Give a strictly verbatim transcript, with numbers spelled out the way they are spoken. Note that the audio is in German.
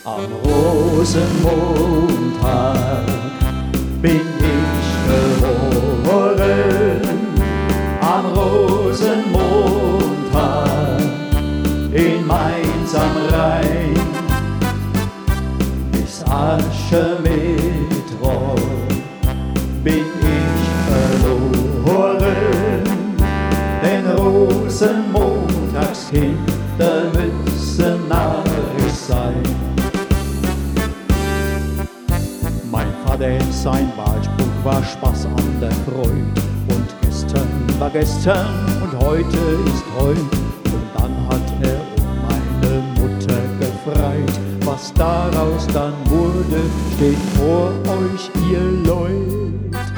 Am Rosenmontag bin ich geboren, am Rosenmontag in Mainz am Rhein. Bis Aschermittwoch bin ich verloren, denn Rosenmontagskinder müssen narrisch sein. Mein Vater, sein Wahlspruch war Spaß an der Freud. Und gestern war gestern und heute ist heut. Und dann hat er um meine Mutter gefreit. Was daraus dann wurde, steht vor euch, ihr Leut.